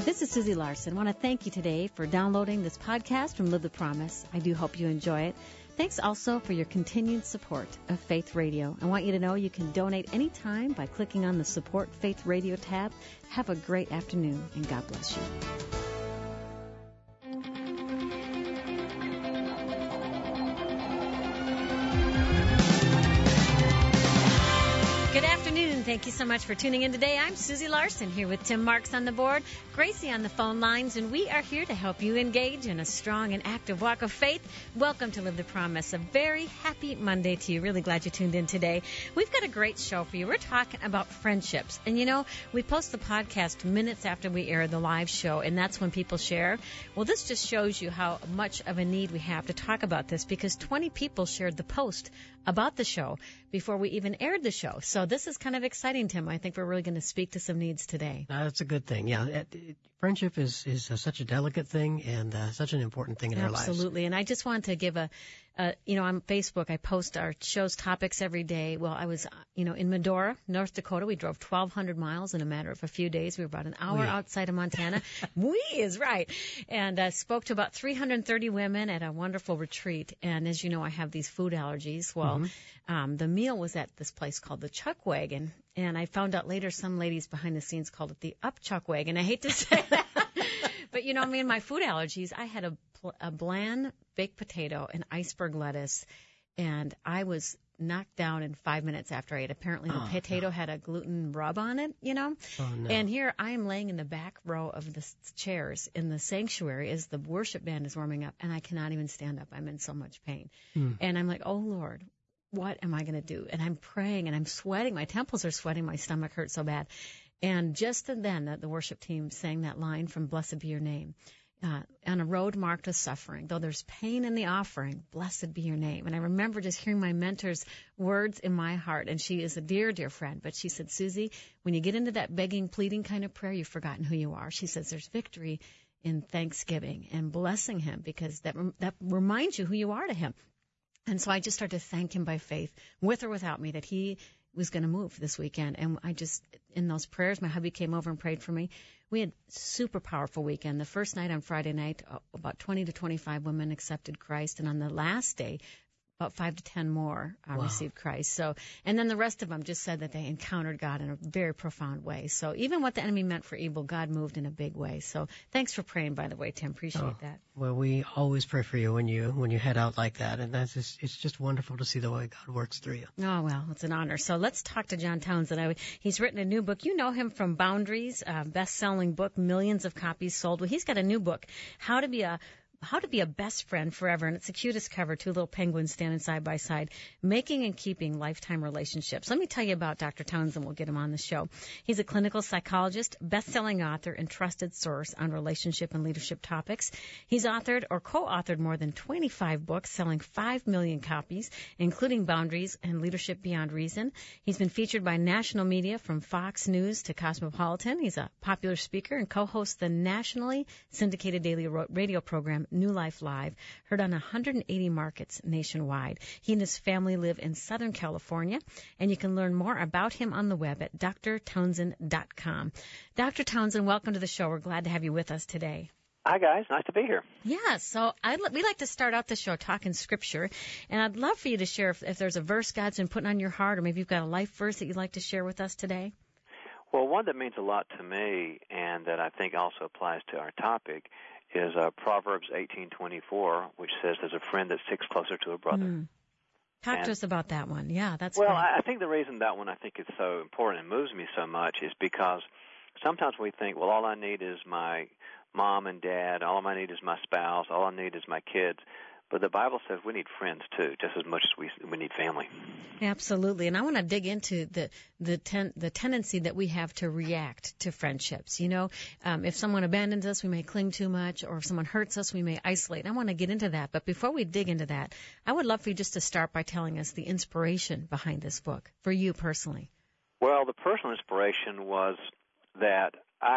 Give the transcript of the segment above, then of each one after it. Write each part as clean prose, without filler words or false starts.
This is Susie Larson. I want to thank you today for downloading this podcast from Live the Promise. I do hope you enjoy it. Thanks also for your continued support of Faith Radio. I want you to know you can donate anytime by clicking on the Support Faith Radio tab. Have a great afternoon, and God bless you. Good afternoon. Thank you so much for tuning in today. I'm Susie Larson here with Tim Marks on the board, Gracie on the phone lines, and we are here to help you engage in a strong and active walk of faith. Welcome to Live the Promise. A very happy Monday to you. Really glad you tuned in today. We've got a great show for you. We're talking about friendships. And you know, we post the podcast minutes after we air the live show, and that's when people share. Well, this just shows you how much of a need we have to talk about this, because 20 people shared the post about the show before we even aired the show. So this is kind of exciting, Tim. I think we're really going to speak to some needs today. That's a good thing. Yeah, friendship is such a delicate thing and such an important thing in our lives. Absolutely. And I just want to give on Facebook, I post our show's topics every day. Well, I was, in Medora, North Dakota. We drove 1,200 miles in a matter of a few days. We were about an hour outside of Montana. We is right. And spoke to about 330 women at a wonderful retreat. And as you know, I have these food allergies. Well, the meal was at this place called the Chuck Wagon. And I found out later some ladies behind the scenes called it the Up Chuck Wagon. I hate to say that. But, me and my food allergies, I had a bland baked potato and iceberg lettuce, and I was knocked down in 5 minutes after I ate. Apparently the potato had a gluten rub on it, Oh, no. And here I am laying in the back row of the chairs in the sanctuary as the worship band is warming up, and I cannot even stand up. I'm in so much pain. And I'm like, oh, Lord, what am I going to do? And I'm praying, and I'm sweating. My temples are sweating. My stomach hurts so bad. And just then, the worship team sang that line from Blessed Be Your Name. On a road marked with suffering, though there's pain in the offering, blessed be your name. And I remember just hearing my mentor's words in my heart, and she is a dear, dear friend. But she said, Susie, when you get into that begging, pleading kind of prayer, you've forgotten who you are. She says there's victory in thanksgiving and blessing him, because that reminds you who you are to him. And so I just started to thank him by faith, with or without me, that he was going to move this weekend. And I just, in those prayers, my hubby came over and prayed for me. We had a super powerful weekend. The first night on Friday night, about 20 to 25 women accepted Christ. And on the last day, about 5 to 10 more received Christ. So, and then the rest of them just said that they encountered God in a very profound way. So even what the enemy meant for evil, God moved in a big way. So thanks for praying, by the way, Tim. Appreciate that. Well, we always pray for you when you head out like that, and it's just wonderful to see the way God works through you. Oh, well, it's an honor. So let's talk to John Townsend. He's written a new book. You know him from Boundaries, best-selling book, millions of copies sold. Well, he's got a new book, How to be a Best Friend Forever, and it's the cutest cover, two little penguins standing side by side, making and keeping lifetime relationships. Let me tell you about Dr. Townsend. We'll get him on the show. He's a clinical psychologist, best-selling author, and trusted source on relationship and leadership topics. He's authored or co-authored more than 25 books, selling 5 million copies, including Boundaries and Leadership Beyond Reason. He's been featured by national media from Fox News to Cosmopolitan. He's a popular speaker and co-hosts the nationally syndicated daily radio program New Life Live, heard on 180 markets nationwide. He and his family live in Southern California, and you can learn more about him on the web at drtownsend.com. Dr. Townsend, welcome to the show. We're glad to have you with us today. Hi, guys. Nice to be here. Yeah, so we like to start out the show talking Scripture, and I'd love for you to share if there's a verse God's been putting on your heart, or maybe you've got a life verse that you'd like to share with us today. Well, one that means a lot to me and that I think also applies to our topic is Proverbs 18:24, which says there's a friend that sticks closer to a brother. Talk to us about that one. Yeah, that's well, great. I think the reason that one I think is so important and moves me so much is because sometimes we think, well, all I need is my mom and dad, all I need is my spouse, all I need is my kids. But the Bible says we need friends, too, just as much as we need family. Absolutely. And I want to dig into the tendency that we have to react to friendships. If someone abandons us, we may cling too much, or if someone hurts us, we may isolate. I want to get into that. But before we dig into that, I would love for you just to start by telling us the inspiration behind this book, for you personally. Well, the personal inspiration was that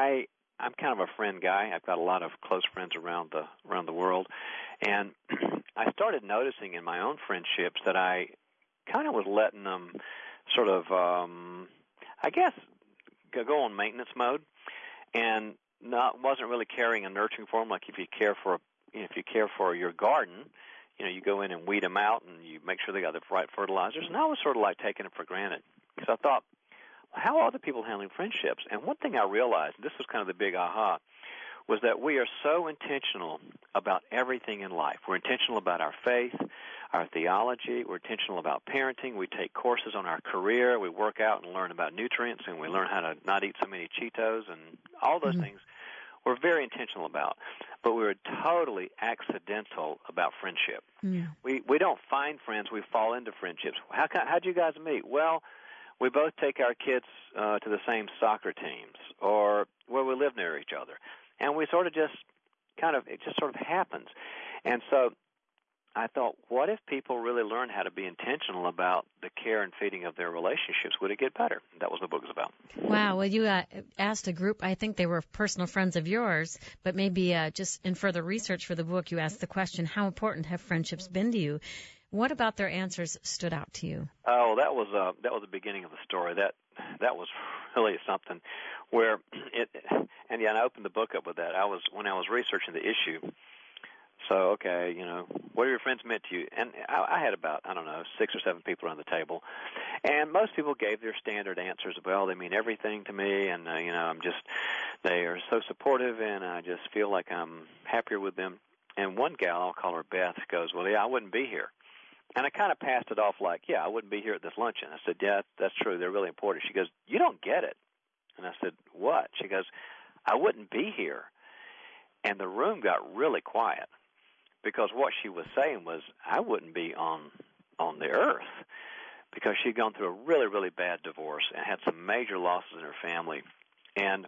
I'm kind of a friend guy. I've got a lot of close friends around the world. And I started noticing in my own friendships that I kind of was letting them sort of, go on maintenance mode. And wasn't really caring and nurturing for them. Like if you care for your garden, you go in and weed them out and you make sure they got the right fertilizers. And I was sort of like taking it for granted because I thought, well, how are other people handling friendships? And one thing I realized, and this was kind of the big aha, was that we are so intentional about everything in life. We're intentional about our faith, our theology. We're intentional about parenting. We take courses on our career. We work out and learn about nutrients, and we learn how to not eat so many Cheetos and all those things we're very intentional about. But we were totally accidental about friendship. Yeah. We don't find friends. We fall into friendships. How'd you guys meet? Well, we both take our kids to the same soccer teams, or we live near each other. And we sort of it just sort of happens. And so I thought, what if people really learned how to be intentional about the care and feeding of their relationships? Would it get better? That was what the book was about. Wow. Well, you asked a group, I think they were personal friends of yours, but maybe just in further research for the book, you asked the question, how important have friendships been to you? What about their answers stood out to you? Oh, that was the beginning of the story. That was really something where and I opened the book up with that. When I was researching the issue. So, okay, what are your friends meant to you? And I had about, 6 or 7 people around the table. And most people gave their standard answers. Well, they mean everything to me, and, they are so supportive, and I just feel like I'm happier with them. And one gal, I'll call her Beth, goes, well, yeah, I wouldn't be here. And I kind of passed it off like, yeah, I wouldn't be here at this luncheon. I said, yeah, that's true. They're really important. She goes, you don't get it. And I said, what? She goes, I wouldn't be here. And the room got really quiet. Because what she was saying was, I wouldn't be on the earth, because she'd gone through a really, really bad divorce and had some major losses in her family, and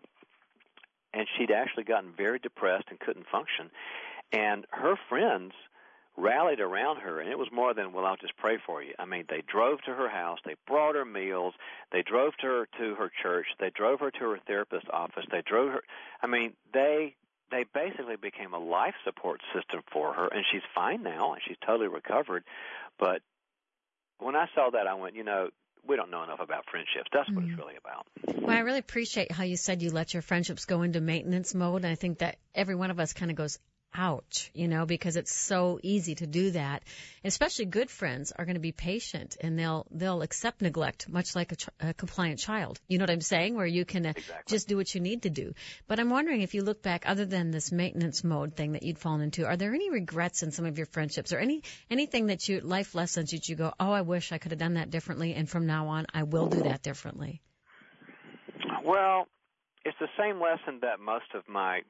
she'd actually gotten very depressed and couldn't function. And her friends rallied around her, and it was more than, well, I'll just pray for you. I mean, they drove to her house, they brought her meals, they drove her to her church, they drove her to her therapist's office, they drove her. I mean, they basically became a life support system for her, and she's fine now, and she's totally recovered. But when I saw that, I went, we don't know enough about friendships. That's what it's really about. Well, I really appreciate how you said you let your friendships go into maintenance mode, and I think that every one of us kind of goes, ouch, because it's so easy to do that. Especially good friends are going to be patient, and they'll accept neglect, much like a compliant child. You know what I'm saying? Where you can just do what you need to do. But I'm wondering if you look back, other than this maintenance mode thing that you'd fallen into, are there any regrets in some of your friendships, or anything that life lessons that you go, oh, I wish I could have done that differently, and from now on I will do that differently? Well, it's the same lesson that most of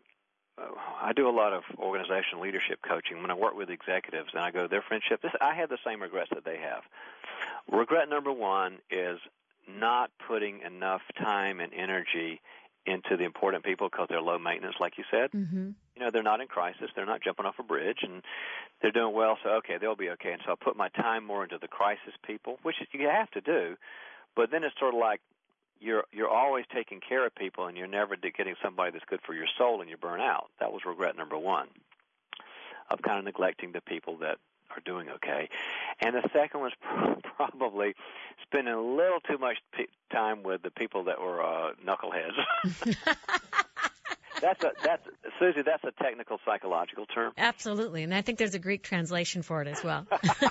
I do a lot of organizational leadership coaching. When I work with executives and I go to their friendship, I have the same regrets that they have. Regret number one is not putting enough time and energy into the important people because they're low maintenance, like you said. Mm-hmm. They're not in crisis. They're not jumping off a bridge, and they're doing well, so, okay, they'll be okay. And so I put my time more into the crisis people, which you have to do. But then it's sort of like, you're always taking care of people, and you're never getting somebody that's good for your soul, and you burn out. That was regret number one, of kind of neglecting the people that are doing okay. And the second was probably spending a little too much time with the people that were knuckleheads. Susie, that's a technical psychological term. Absolutely, and I think there's a Greek translation for it as well.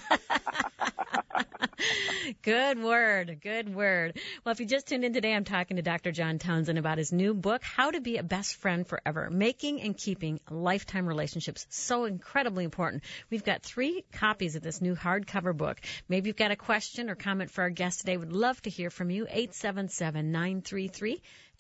Good word. Well, if you just tuned in today, I'm talking to Dr. John Townsend about his new book, How to Be a Best Friend Forever, Making and Keeping Lifetime Relationships. So incredibly important. We've got 3 copies of this new hardcover book. Maybe you've got a question or comment for our guest today. Would love to hear from you. 877-933-2484,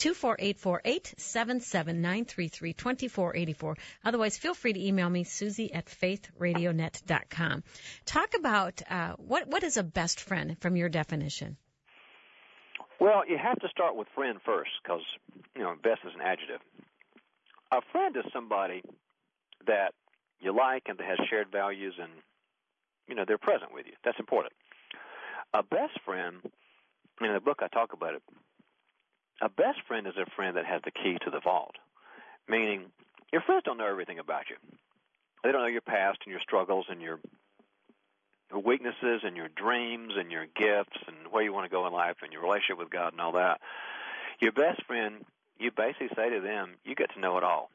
877-933-2484. Otherwise, feel free to email me, Susie@faithradionet.com. Talk about what is a best friend from your definition? Well, you have to start with friend first because, best is an adjective. A friend is somebody that you like and that has shared values and, they're present with you. That's important. A best friend, in the book I talk about it, a best friend is a friend that has the key to the vault, meaning your friends don't know everything about you. They don't know your past and your struggles and your weaknesses and your dreams and your gifts and where you want to go in life and your relationship with God and all that. Your best friend you basically say to them, you get to know it all.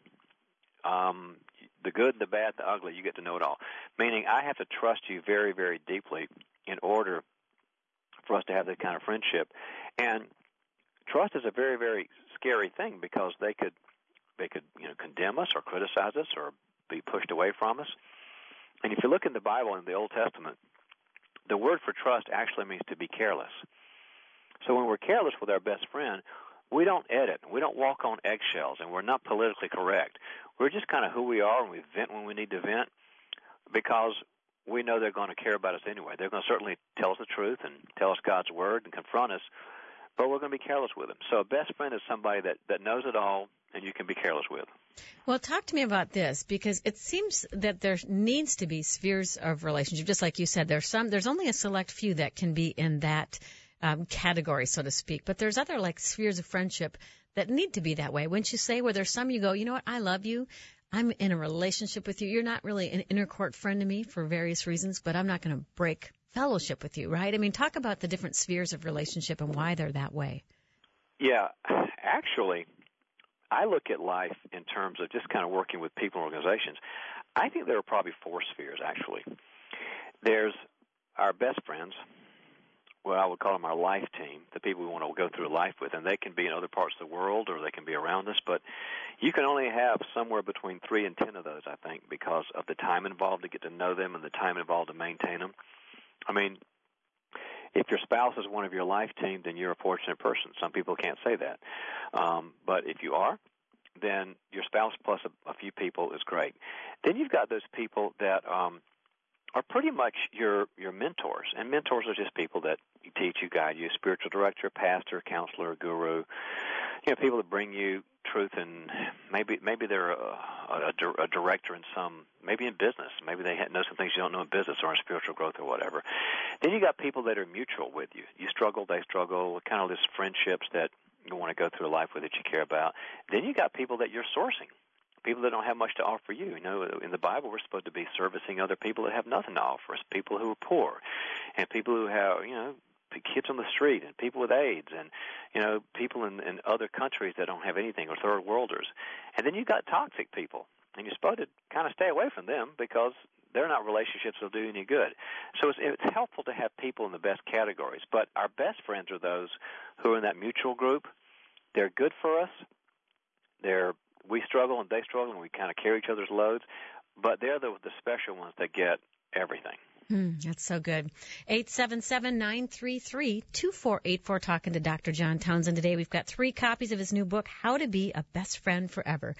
The good, the bad, the ugly, you get to know it all. Meaning I have to trust you very, very deeply in order for us to have that kind of friendship. And trust is a very, very scary thing because they could condemn us or criticize us or be pushed away from us. And if you look in the Bible in the Old Testament, the word for trust actually means to be careless. So when we're careless with our best friend, we don't edit, we don't walk on eggshells, and we're not politically correct. We're just kind of who we are, and we vent when we need to vent because we know they're going to care about us anyway. They're going to certainly tell us the truth and tell us God's word and confront us, but we're going to be careless with them. So a best friend is somebody that knows it all and you can be careless with. Well, talk to me about this, because it seems that there needs to be spheres of relationship. Just like you said, there's only a select few that can be in that category, so to speak. But there's other like spheres of friendship that need to be that way. Wouldn't you say, where there's some you go, you know what, I love you. I'm in a relationship with you. You're not really an intercourt friend to me for various reasons, but I'm not going to break fellowship with you, right? I mean, talk about the different spheres of relationship and why they're that way. Yeah, actually, I look at life in terms of just kind of working with people and organizations. I think there are probably four spheres, actually. There's our best friends. Well, I would call them our life team, the people we want to go through life with, and they can be in other parts of the world or they can be around us, but you can only have somewhere between 3 and 10 of those, I think, because of the time involved to get to know them and the time involved to maintain them. I mean, if your spouse is one of your life team, then you're a fortunate person. Some people can't say that. But if you are, then your spouse plus a few people is great. Then you've got those people that are pretty much your mentors. And mentors are just people that teach you, guide you, spiritual director, pastor, counselor, guru, people that bring you truth, and maybe they're a director in some, maybe in business. Maybe they know some things you don't know in business or in spiritual growth or whatever. Then you got people that are mutual with you. You struggle, they struggle, kind of this friendships that you want to go through life with that you care about. Then you got people that you're sourcing, people that don't have much to offer you. In the Bible, we're supposed to be servicing other people that have nothing to offer us, people who are poor and people who have, kids on the street and people with AIDS and, people in other countries that don't have anything or third worlders. And then you've got toxic people, and you're supposed to kind of stay away from them because they're not relationships that'll do you any good. So it's helpful to have people in the best categories. But our best friends are those who are in that mutual group. They're good for us. We struggle and they struggle and we kind of carry each other's loads, but they're the special ones that get everything. That's so good. 877-933-2484, talking to Dr. John Townsend today. We've got 3 copies of his new book, How to Be a Best Friend Forever.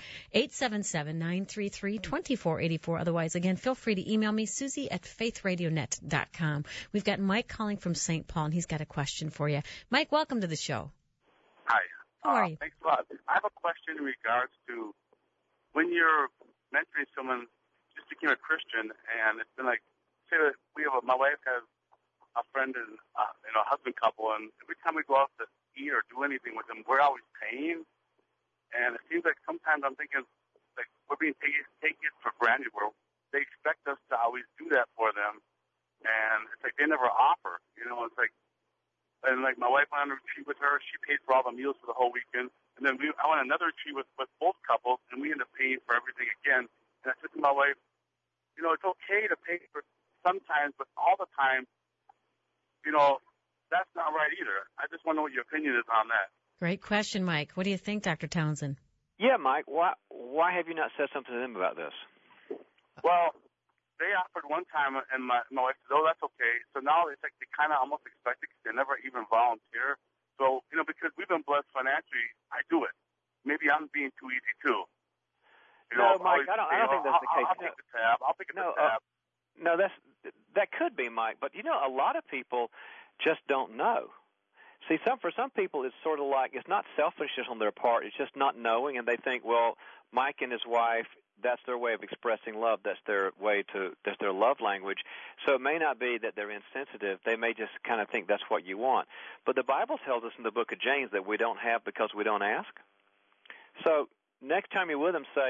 877-933-2484. Otherwise, again, feel free to email me, Susie@faithradionet.com. We've got Mike calling from St. Paul, and he's got a question for you. Mike, welcome to the show. Hi. How are you? Thanks a lot. I have a question in regards to when you're mentoring someone just became a Christian, and it's been like, say that my wife has a friend and a husband couple, and every time we go out to eat or do anything with them, we're always paying. And it seems like sometimes I'm thinking like we're being taken for granted, where they expect us to always do that for them, and it's like they never offer. It's like, and like my wife went on a retreat with her, she paid for all the meals for the whole weekend, and then I went on another retreat with both couples, and we ended up paying for everything again. And I said to my wife, it's okay to pay for sometimes, but all the time, that's not right either. I just want to know what your opinion is on that. Great question, Mike. What do you think, Dr. Townsend? Yeah, Mike, why have you not said something to them about this? Well, they offered one time, and my wife said, oh, that's okay. So now it's like they kind of almost expect it because they never even volunteer. So, because we've been blessed financially, I do it. Maybe I'm being too easy, too. No, Mike, I don't think that's the case. I'll pick up the tab. No, that could be, Mike. But, a lot of people just don't know. See, for some people, it's sort of like it's not selfishness on their part. It's just not knowing, and they think, well, Mike and his wife, that's their way of expressing love. That's their love language. So it may not be that they're insensitive. They may just kind of think that's what you want. But the Bible tells us in the book of James that we don't have because we don't ask. So next time you're with them, say,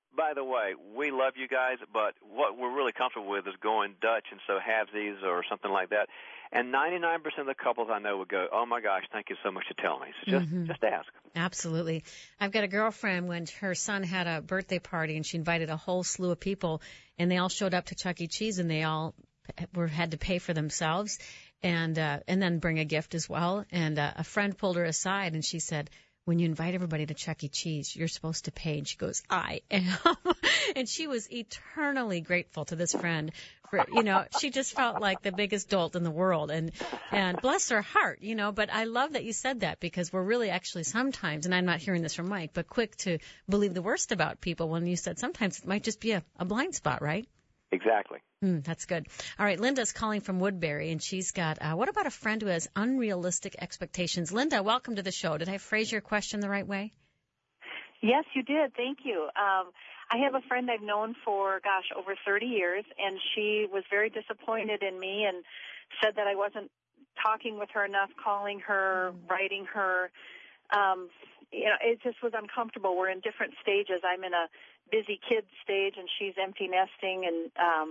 by the way, we love you guys, but what we're really comfortable with is going Dutch, and so halvesies or something like that. And 99% of the couples I know would go, oh, my gosh, thank you so much for telling me. So just ask. Absolutely. I've got a girlfriend when her son had a birthday party, and she invited a whole slew of people, and they all showed up to Chuck E. Cheese, and they all had to pay for themselves and then bring a gift as well. And a friend pulled her aside, and she said, when you invite everybody to Chuck E. Cheese, you're supposed to pay. And she goes, I am. And she was eternally grateful to this friend for, she just felt like the biggest dolt in the world. And bless her heart, but I love that you said that, because we're really actually sometimes, and I'm not hearing this from Mike, but quick to believe the worst about people when you said sometimes it might just be a blind spot, right? Exactly. That's good. All right, Linda's calling from Woodbury, and she's got, what about a friend who has unrealistic expectations? Linda, welcome to the show. Did I phrase your question the right way? Yes, you did. Thank you. I have a friend I've known for, over 30 years, and she was very disappointed in me and said that I wasn't talking with her enough, calling her, writing her. It just was uncomfortable. We're in different stages. I'm in a busy kid stage, and she's empty nesting, and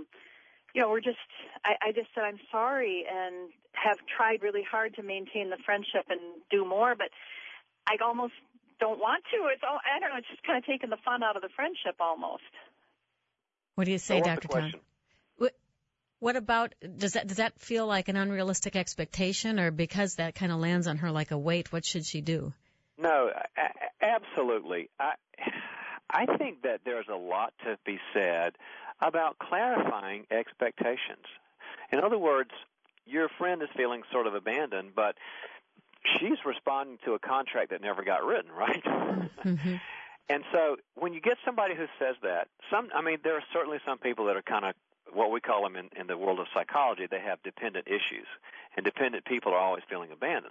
I just said I'm sorry and have tried really hard to maintain the friendship and do more, but I almost don't want to. I don't know, it's just kind of taking the fun out of the friendship almost. What do you say, Dr. Town? What about, does that feel like an unrealistic expectation, or because that kind of lands on her like a weight, what should she do? No, absolutely. I think that there's a lot to be said about clarifying expectations. In other words, your friend is feeling sort of abandoned, but she's responding to a contract that never got written, right? Mm-hmm. And so when you get somebody who says that, there are certainly some people that are kind of what we call them in the world of psychology, they have dependent issues, and dependent people are always feeling abandoned.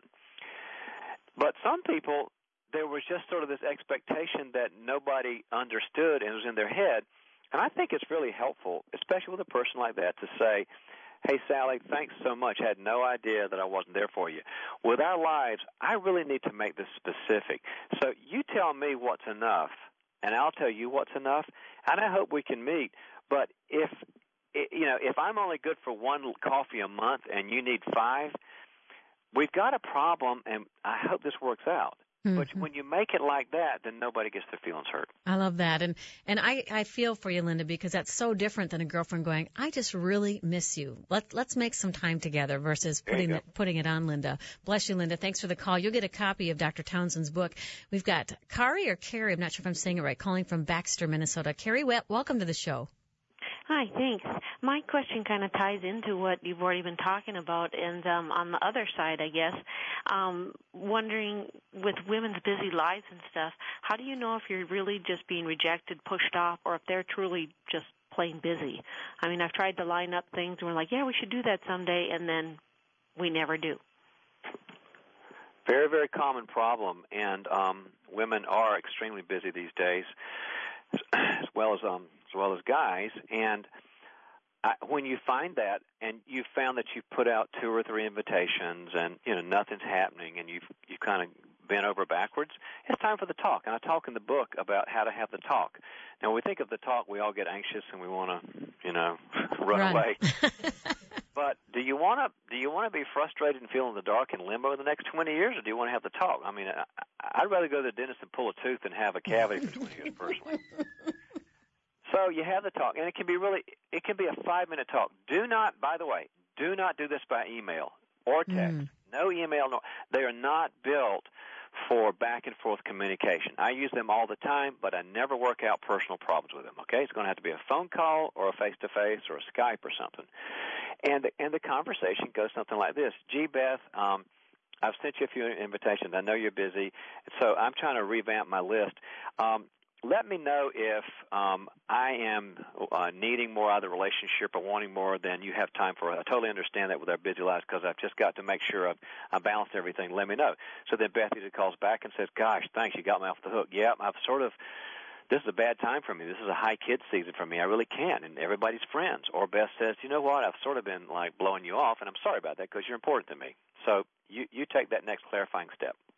But some people, there was just sort of this expectation that nobody understood and was in their head. And I think it's really helpful, especially with a person like that, to say, hey, Sally, thanks so much. I had no idea that I wasn't there for you. With our lives, I really need to make this specific. So you tell me what's enough, and I'll tell you what's enough, and I hope we can meet. But if I'm only good for one coffee a month and you need 5, we've got a problem, and I hope this works out. Mm-hmm. But when you make it like that, then nobody gets their feelings hurt. I love that. And I feel for you, Linda, because that's so different than a girlfriend going, I just really miss you. Let's make some time together versus putting it on Linda. Bless you, Linda. Thanks for the call. You'll get a copy of Dr. Townsend's book. We've got Carrie, I'm not sure if I'm saying it right, calling from Baxter, Minnesota. Carrie, welcome to the show. Hi, thanks. My question kind of ties into what you've already been talking about, and on the other side, I guess, wondering with women's busy lives and stuff, how do you know if you're really just being rejected, pushed off, or if they're truly just plain busy? I mean, I've tried to line up things, and we're like, yeah, we should do that someday, and then we never do. Very, very common problem, and women are extremely busy these days, as well as guys. And when you find that, and you've found that you've put out 2 or 3 invitations, and nothing's happening, and you've kind of bent over backwards, it's time for the talk. And I talk in the book about how to have the talk. Now, when we think of the talk, we all get anxious and we want to, run away. But do you want to be frustrated and feel in the dark in limbo in the next 20 years, or do you want to have the talk? I mean, I'd rather go to the dentist and pull a tooth than have a cavity for 20 years personally. So you have the talk, and it can be a 5-minute talk. By the way, do not do this by email or text. No email. No, they are not built for back and forth communication. I use them all the time, but I never work out personal problems with them. Okay, it's going to have to be a phone call or a face-to-face or a Skype or something. And the conversation goes something like this: Gee, Beth, I've sent you a few invitations. I know you're busy, so I'm trying to revamp my list. Let me know if I am needing more out of the relationship or wanting more than you have time for. I totally understand that with our busy lives, because I've just got to make sure I balance everything. Let me know. So then Beth usually calls back and says, gosh, thanks, you got me off the hook. Yeah, this is a bad time for me. This is a high kid season for me. I really can't. And everybody's friends. Or Beth says, you know what, I've sort of been like blowing you off, and I'm sorry about that because you're important to me. So you take that next clarifying step.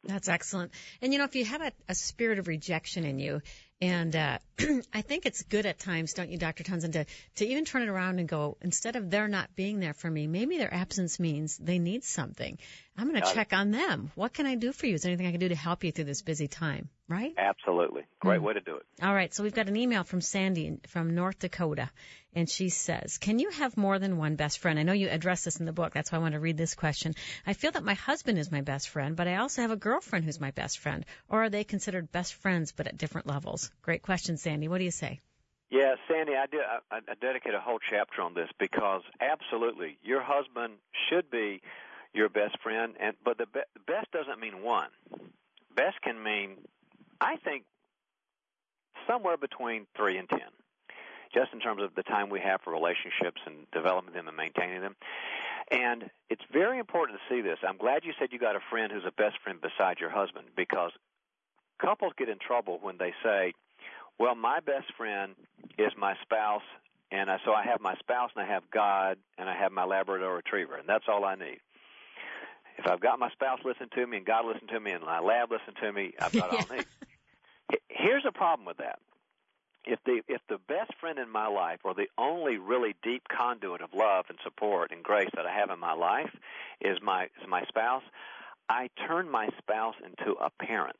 That's excellent. And, if you have a spirit of rejection in you, and I think it's good at times, don't you, Dr. Townsend, to even turn it around and go, instead of they're not being there for me, maybe their absence means they need something. I'm going to check on them. What can I do for you? Is there anything I can do to help you through this busy time? Right? Absolutely. Great way to do it. All right. So we've got an email from Sandy from North Dakota, and she says, can you have more than one best friend? I know you address this in the book. That's why I want to read this question. I feel that my husband is my best friend, but I also have a girlfriend who's my best friend. Or are they considered best friends but at different levels? Great question, Sandy. What do you say? Yeah, Sandy, I dedicate a whole chapter on this because absolutely, your husband should be your best friend, but the best doesn't mean one. Best can mean, I think, somewhere between 3 and 10, just in terms of the time we have for relationships and developing them and maintaining them. And it's very important to see this. I'm glad you said you got a friend who's a best friend beside your husband, because couples get in trouble when they say, well, my best friend is my spouse, and so I have my spouse and I have God and I have my Labrador Retriever, and that's all I need. If I've got my spouse listen to me and God listen to me and my lab listen to me, I've got all I need. Here's a problem with that. If the best friend in my life, or the only really deep conduit of love and support and grace that I have in my life is my spouse, I turn my spouse into a parent.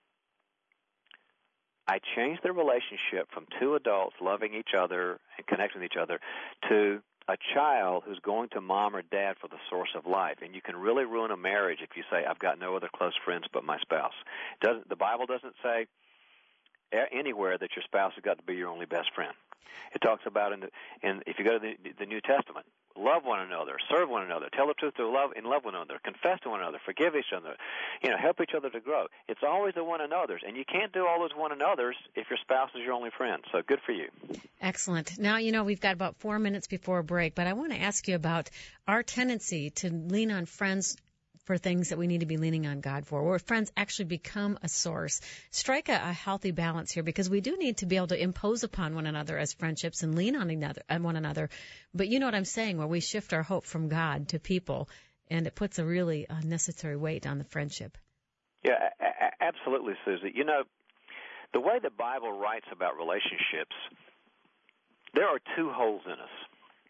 I change the relationship from two adults loving each other and connecting with each other to a child who's going to mom or dad for the source of life. And you can really ruin a marriage if you say, I've got no other close friends but my spouse. The Bible doesn't say anywhere that your spouse has got to be your only best friend. It talks about if you go to the New Testament, love one another, serve one another, tell the truth to love and love one another, confess to one another, forgive each other, help each other to grow. It's always the one another's, and you can't do all those one another's if your spouse is your only friend. So good for you. Excellent. Now, we've got about 4 minutes before a break, but I want to ask you about our tendency to lean on friends for things that we need to be leaning on God for, where friends actually become a source. Strike a healthy balance here, because we do need to be able to impose upon one another as friendships and lean on one another. But you know what I'm saying, where we shift our hope from God to people, and it puts a really necessary weight on the friendship. Yeah, absolutely, Susie. The way the Bible writes about relationships, there are two holes in us,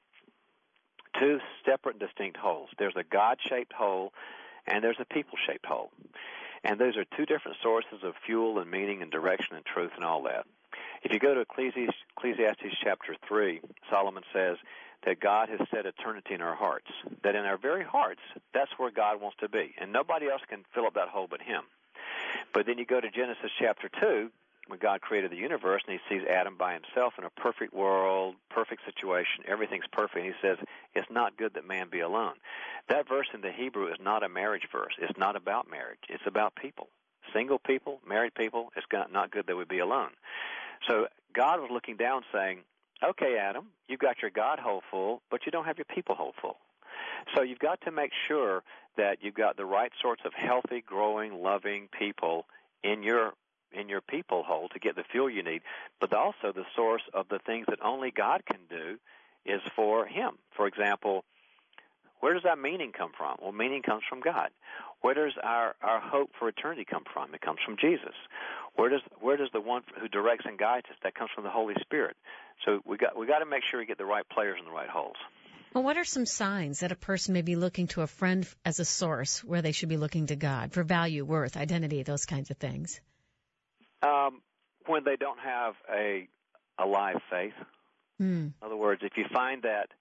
two separate and distinct holes. There's a God-shaped hole, and there's a people-shaped hole. And those are two different sources of fuel and meaning and direction and truth and all that. If you go to Ecclesiastes chapter 3, Solomon says that God has set eternity in our hearts, that in our very hearts, that's where God wants to be. And nobody else can fill up that hole but him. But then you go to Genesis chapter 2, when God created the universe, and he sees Adam by himself in a perfect world, perfect situation, everything's perfect, and he says, it's not good that man be alone. That verse in the Hebrew is not a marriage verse. It's not about marriage. It's about people. Single people, married people, it's not good that we be alone. So God was looking down saying, okay, Adam, you've got your God hole full, but you don't have your people hole full. So you've got to make sure that you've got the right sorts of healthy, growing, loving people in your people hole to get the fuel you need, but also the source of the things that only God can do is for him. For example, where does our meaning come from? Well, meaning comes from God. Where does our hope for eternity come from? It comes from Jesus. Where does the one who directs and guides us? That comes from the Holy Spirit. So we got to make sure we get the right players in the right holes. Well, what are some signs that a person may be looking to a friend as a source where they should be looking to God for value, worth, identity, those kinds of things? When they don't have a live faith. In other words, if you find that,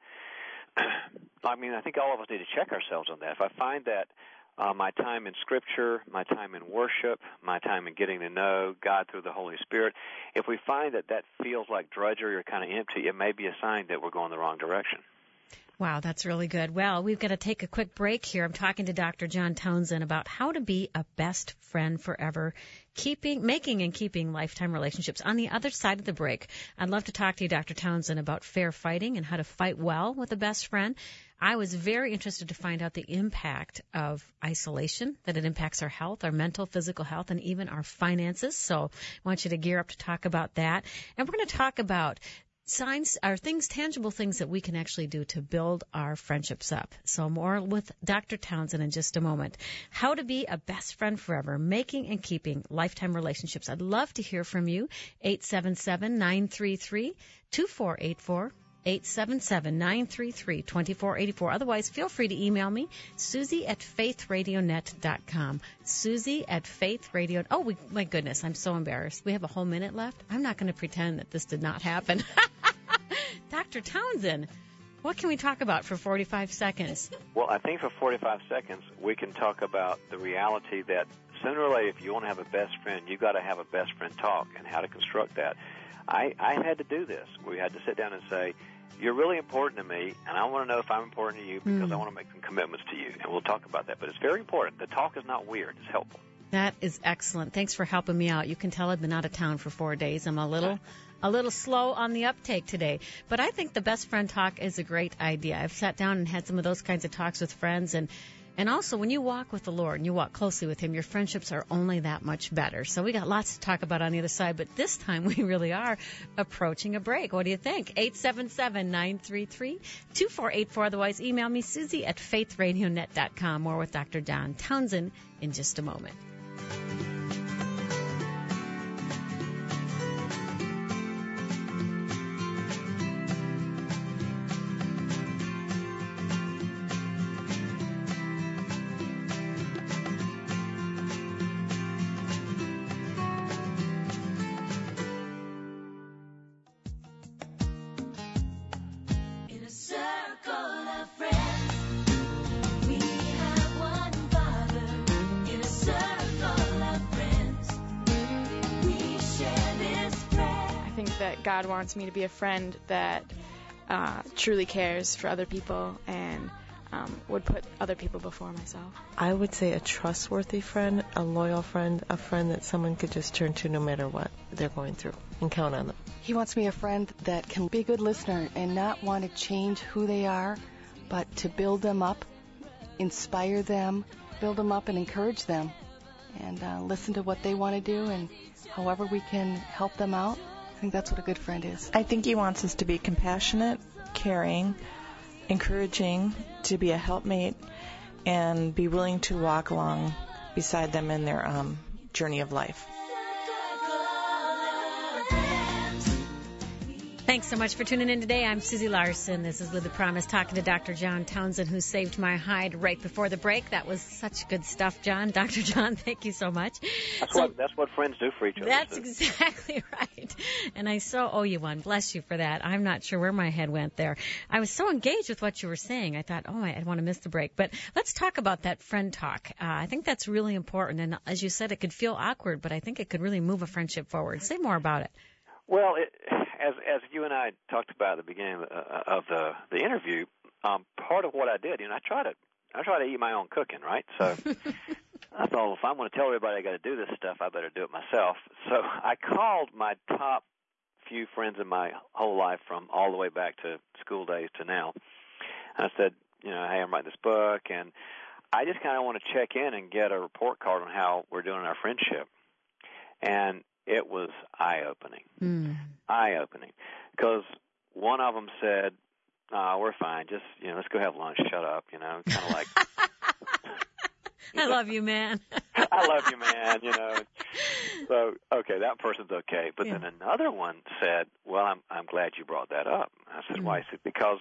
I think all of us need to check ourselves on that. If I find that my time in Scripture, my time in worship, my time in getting to know God through the Holy Spirit, if we find that feels like drudgery or kind of empty, it may be a sign that we're going the wrong direction. Wow, that's really good. Well, we've got to take a quick break here. I'm talking to Dr. John Townsend about how to be a best friend forever, making and keeping lifetime relationships. On the other side of the break, I'd love to talk to you, Dr. Townsend, about fair fighting and how to fight well with a best friend. I was very interested to find out the impact of isolation, that it impacts our health, our mental, physical health, and even our finances. So I want you to gear up to talk about that. And we're going to talk about signs are things, tangible things that we can actually do to build our friendships up. So more with Dr. Townsend in just a moment. How to be a best friend forever, making and keeping lifetime relationships. I'd love to hear from you. 877-933-2484. 877-933-2484. Otherwise, feel free to email me, Susie@faithradionet.com. Susie@faithradio. Oh, my goodness, I'm so embarrassed. We have a whole minute left. I'm not going to pretend that this did not happen. Dr. Townsend, what can we talk about for 45 seconds? Well, I think for 45 seconds, we can talk about the reality that sooner or later, if you want to have a best friend, you've got to have a best friend talk and how to construct that. I had to do this. We had to sit down and say, you're really important to me, and I want to know if I'm important to you because I want to make some commitments to you, and we'll talk about that. But it's very important. The talk is not weird. It's helpful. That is excellent. Thanks for helping me out. You can tell I've been out of town for 4 days. I'm a little slow on the uptake today. But I think the best friend talk is a great idea. I've sat down and had some of those kinds of talks with friends, and also, when you walk with the Lord and you walk closely with Him, your friendships are only that much better. So we got lots to talk about on the other side, but this time we really are approaching a break. What do you think? 877-933-2484. Otherwise, email me, Susie@faithradionet.com. More with Dr. John Townsend in just a moment. God wants me to be a friend that truly cares for other people and would put other people before myself. I would say a trustworthy friend, a loyal friend, a friend that someone could just turn to no matter what they're going through and count on them. He wants me a friend that can be a good listener and not want to change who they are, but to build them up, inspire them, build them up and encourage them, and listen to what they want to do, and however we can help them out. I think that's what a good friend is. I think he wants us to be compassionate, caring, encouraging, to be a helpmate, and be willing to walk along beside them in their journey of life. Thanks so much for tuning in today. I'm Susie Larson. This is Live the Promise, talking to Dr. John Townsend, who saved my hide right before the break. That was such good stuff, John. Dr. John, thank you so much. That's what friends do for each other. That's exactly right. And I so owe you one. Bless you for that. I'm not sure where my head went there. I was so engaged with what you were saying. I thought, I don't want to miss the break. But let's talk about that friend talk. I think that's really important. And as you said, it could feel awkward, but I think it could really move a friendship forward. Say more about it. Well, as you and I talked about at the beginning of the interview, part of what I did, I try to eat my own cooking, right? So I thought, if I'm going to tell everybody I got to do this stuff, I better do it myself. So I called my top few friends in my whole life, from all the way back to school days to now. And I said, hey, I'm writing this book, and I just kind of want to check in and get a report card on how we're doing in our friendship. And it was eye-opening, because one of them said, we're fine, just, let's go have lunch, shut up, kind of like. I love you, man. I love you, man, So, okay, that person's okay. But then another one said, well, I'm glad you brought that up. I said, why? He said, because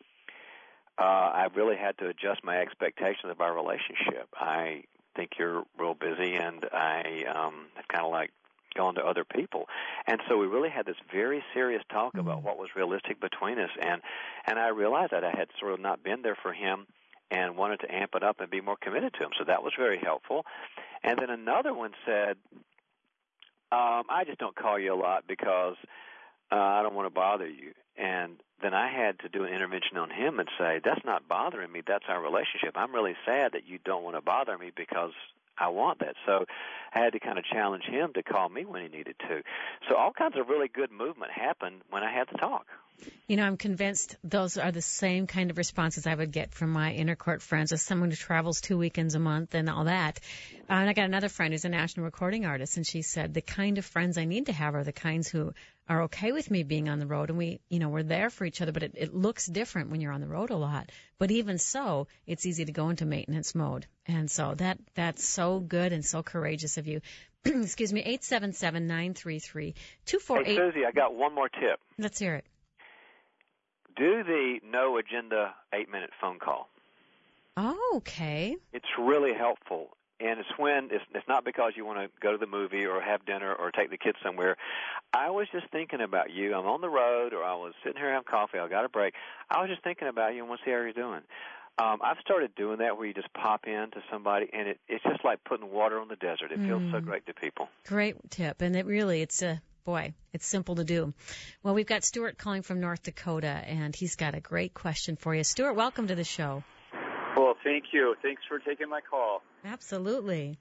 I really had to adjust my expectations of our relationship. I think you're real busy, and I have kind of like gone to other people. And so we really had this very serious talk about what was realistic between us. And I realized that I had sort of not been there for him and wanted to amp it up and be more committed to him. So that was very helpful. And then another one said, I just don't call you a lot because I don't want to bother you. And then I had to do an intervention on him and say, that's not bothering me. That's our relationship. I'm really sad that you don't want to bother me because I want that. So I had to kind of challenge him to call me when he needed to. So all kinds of really good movement happened when I had the talk. You know, I'm convinced those are the same kind of responses I would get from my inner court friends as someone who travels 2 weekends a month and all that. And I got another friend who's a national recording artist, and she said the kind of friends I need to have are the kinds who are okay with me being on the road, and we're there for each other, but it looks different when you're on the road a lot. But even so, it's easy to go into maintenance mode. And so that's so good and so courageous of you. Excuse me, 877-933-2488. Hey, Susie, I got one more tip. Let's hear it. Do the no agenda 8-minute phone call. Oh, okay. It's really helpful. And it's not because you want to go to the movie or have dinner or take the kids somewhere. I was just thinking about you. I'm on the road, or I was sitting here having coffee. I got a break. I was just thinking about you and want to see how you're doing. I've started doing that where you just pop in to somebody, and it's just like putting water on the desert. It feels so great to people. Great tip. And it's simple to do. Well, we've got Stuart calling from North Dakota, and he's got a great question for you. Stuart, welcome to the show. Well, thank you. Thanks for taking my call. Absolutely.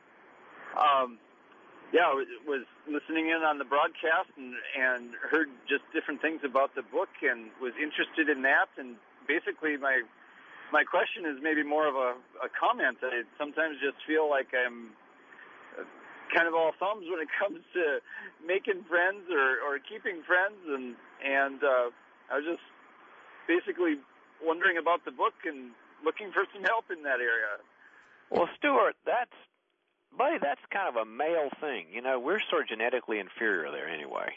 Yeah, I was listening in on the broadcast and heard just different things about the book and was interested in that. And basically my question is maybe more of a comment. I sometimes just feel like I'm kind of all thumbs when it comes to making friends or keeping friends. And I was just basically wondering about the book and looking for some help in that area. Well, Stuart, that's kind of a male thing. You know, we're sort of genetically inferior there anyway.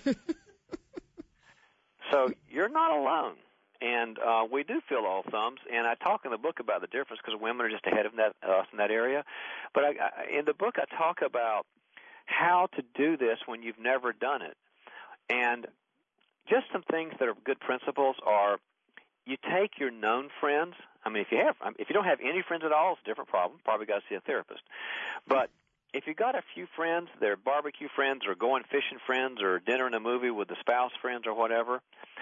So you're not alone. And we do feel all thumbs. And I talk in the book about the difference because women are just ahead of us in that area. But in the book, I talk about how to do this when you've never done it. And just some things that are good principles are you take your known friends. I mean, if you don't have any friends at all, it's a different problem. Probably got to see a therapist. But if you got a few friends, they're barbecue friends or going fishing friends or dinner and a movie with the spouse friends or whatever,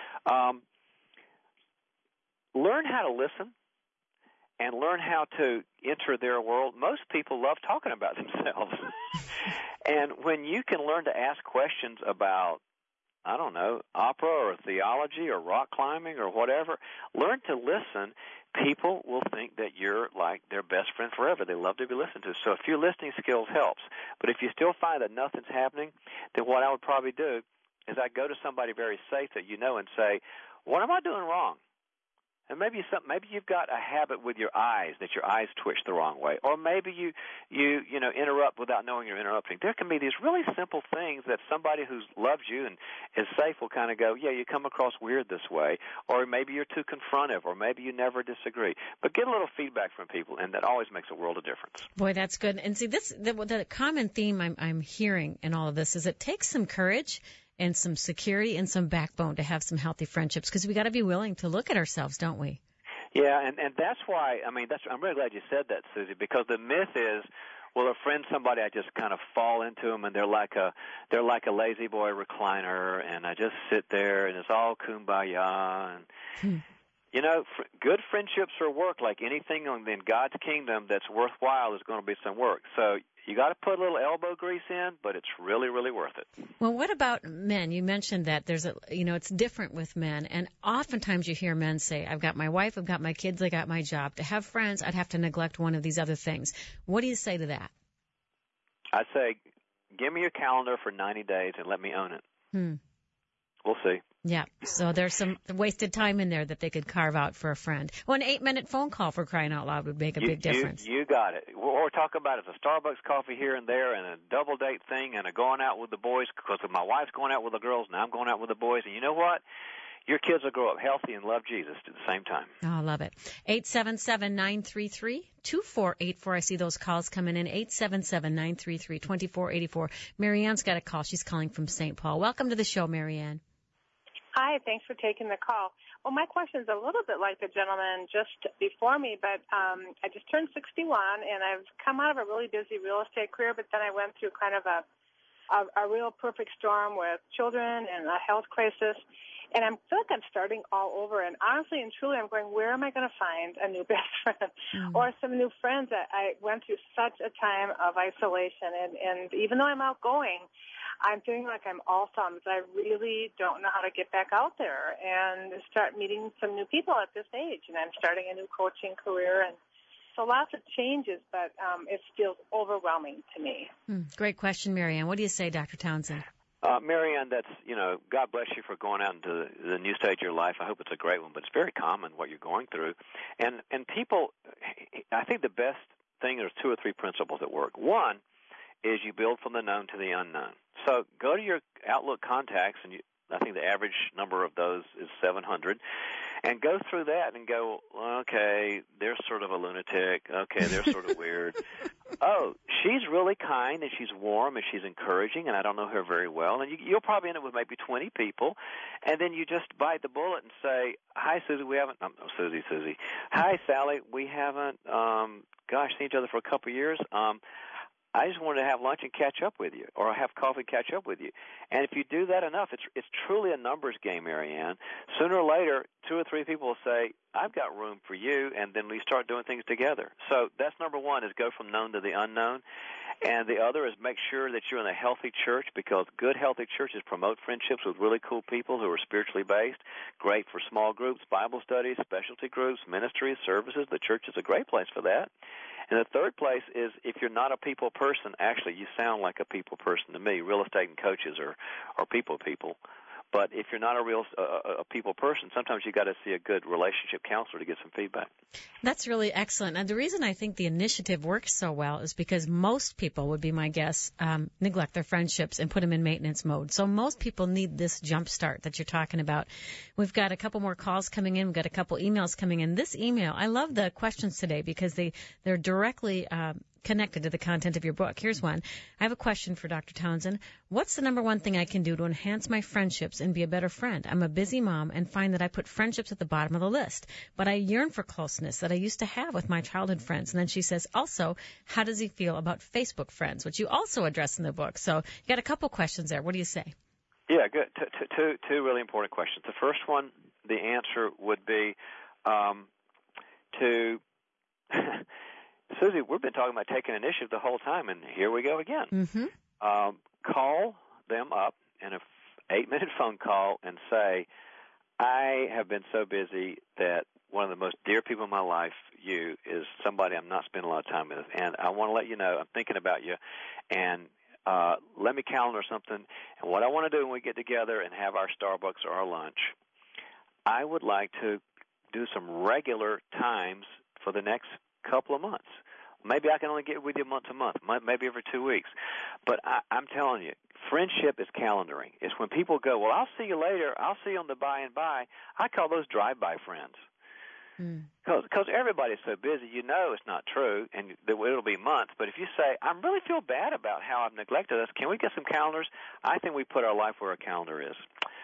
learn how to listen and learn how to enter their world. Most people love talking about themselves. And when you can learn to ask questions about, I don't know, opera or theology or rock climbing or whatever, learn to listen. People will think that you're like their best friend forever. They love to be listened to. So a few listening skills helps. But if you still find that nothing's happening, then what I would probably do is I'd go to somebody very safe that you know and say, what am I doing wrong? And maybe you've got a habit with your eyes, that your eyes twitch the wrong way, or maybe you interrupt without knowing you're interrupting. There can be these really simple things that somebody who loves you and is safe will kind of go, yeah, you come across weird this way, or maybe you're too confrontive, or maybe you never disagree. But get a little feedback from people, and that always makes a world of difference. Boy, that's good. And see, the common theme I'm hearing in all of this is it takes some courage and some security and some backbone to have some healthy friendships, because we got to be willing to look at ourselves, don't we? Yeah, and that's why, I'm really glad you said that, Susie, because the myth is, well, a friend's somebody I just kind of fall into them, and they're like a lazy boy recliner, and I just sit there, and it's all kumbaya, and you know, good friendships are work. Like anything in God's kingdom that's worthwhile is going to be some work. So you got to put a little elbow grease in, but it's really, really worth it. Well, what about men? You mentioned that it's different with men, and oftentimes you hear men say, I've got my wife, I've got my kids, I got my job. To have friends, I'd have to neglect one of these other things. What do you say to that? I say, give me your calendar for 90 days and let me own it. We'll see. Yeah, so there's some wasted time in there that they could carve out for a friend. Well, an 8-minute phone call, for crying out loud, would make a big difference. You got it. What we're talking about is a Starbucks coffee here and there, and a double date thing, and a going out with the boys, because my wife's going out with the girls, and I'm going out with the boys. And you know what? Your kids will grow up healthy and love Jesus at the same time. Oh, I love it. 877-933-2484. I see those calls coming in. 877-933-2484. Marianne's got a call. She's calling from St. Paul. Welcome to the show, Marianne. Hi, thanks for taking the call. Well, my question is a little bit like the gentleman just before me, but I just turned 61, and I've come out of a really busy real estate career, but then I went through kind of a a real perfect storm with children and a health crisis. And I feel like I'm starting all over. And honestly and truly, I'm going, where am I going to find a new best friend or some new friends? I went through such a time of isolation. And even though I'm outgoing, I'm feeling like I'm all thumbs. I really don't know how to get back out there and start meeting some new people at this age. And I'm starting a new coaching career. And so lots of changes, but it feels overwhelming to me. Great question, Marianne. What do you say, Dr. Townsend? Marianne, that's, God bless you for going out into the new stage of your life. I hope it's a great one, but it's very common what you're going through. And people, I think the best thing, there's 2 or 3 principles at work. One is you build from the known to the unknown. So go to your Outlook contacts, and I think the average number of those is 700, and go through that and go, okay, they're sort of a lunatic. Okay, they're sort of weird. Oh, she's really kind, and she's warm, and she's encouraging, and I don't know her very well. And you'll probably end up with maybe 20 people, and then you just bite the bullet and say, hi, Susie, we haven't, Susie. Hi, Sally, we haven't, seen each other for a couple of years. I just wanted to have lunch and catch up with you, or have coffee and catch up with you. And if you do that enough, it's truly a numbers game, Marianne. Sooner or later, 2 or 3 people will say, I've got room for you, and then we start doing things together. So that's number one, is go from known to the unknown. And the other is make sure that you're in a healthy church, because good, healthy churches promote friendships with really cool people who are spiritually based. Great for small groups, Bible studies, specialty groups, ministries, services. The church is a great place for that. And the third place is, if you're not a people person, actually you sound like a people person to me. Real estate and coaches are people. But if you're not a real a people person, sometimes you got to see a good relationship counselor to get some feedback. That's really excellent. And the reason I think the initiative works so well is because most people, would be my guess, neglect their friendships and put them in maintenance mode. So most people need this jump start that you're talking about. We've got a couple more calls coming in. We've got a couple emails coming in. This email, I love the questions today because they're directly connected to the content of your book. Here's one. I have a question for Dr. Townsend. What's the number one thing I can do to enhance my friendships and be a better friend? I'm a busy mom and find that I put friendships at the bottom of the list, but I yearn for closeness that I used to have with my childhood friends. And then she says, also, how does he feel about Facebook friends, which you also address in the book? So you got a couple questions there. What do you say? Yeah, good. Two really important questions. The first one, the answer would be to Susie, we've been talking about taking initiative the whole time, and here we go again. Mm-hmm. Call them up in an 8-minute phone call and say, I have been so busy that one of the most dear people in my life, you, is somebody I'm not spending a lot of time with, and I want to let you know I'm thinking about you, and let me calendar something. And what I want to do when we get together and have our Starbucks or our lunch, I would like to do some regular times for the next couple of months. Maybe I can only get with you month to month, maybe every 2 weeks. But I'm telling you, friendship is calendaring. It's when people go, well, I'll see you later. I'll see you on the by and by. I call those drive-by friends. Because everybody's so busy, it's not true, and it'll be months. But if you say, I really feel bad about how I've neglected us, can we get some calendars? I think we put our life where our calendar is.